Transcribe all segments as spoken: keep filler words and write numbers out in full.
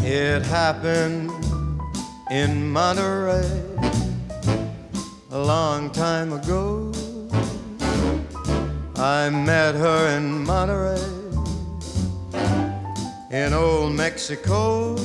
It happened in Monterey a long time ago. I met her in Monterey, in old Mexico.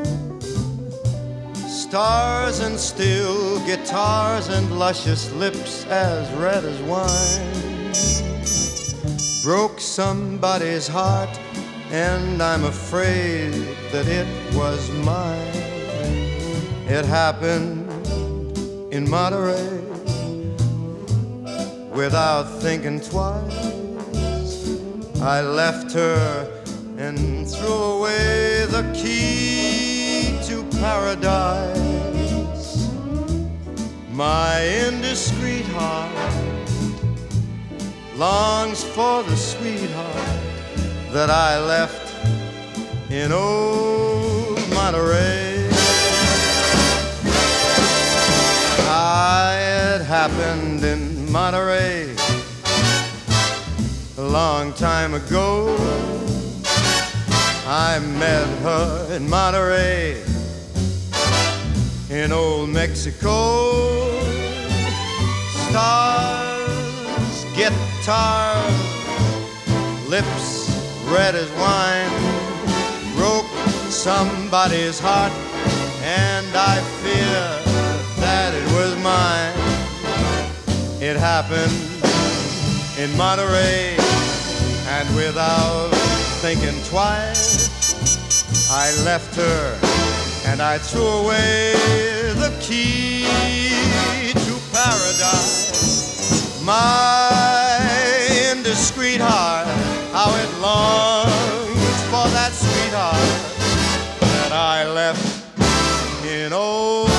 Stars and steel guitars and luscious lips as red as wine broke somebody's heart, and I'm afraid that it was mine. It happened in Monterey without thinking twice. I left her and threw away the key to paradise. My indiscreet heart longs for the sweetheart that I left in old Monterey. Ah, it happened in Monterey a long time ago. I met her in Monterey, in old Mexico. Stars, guitars, lips red as wine broke somebody's heart, and I fear that it was mine. It happened in Monterey, and without thinking twice, I left her and I threw away the key to paradise. My indiscreet heart, how it longs for that sweetheart that I left in old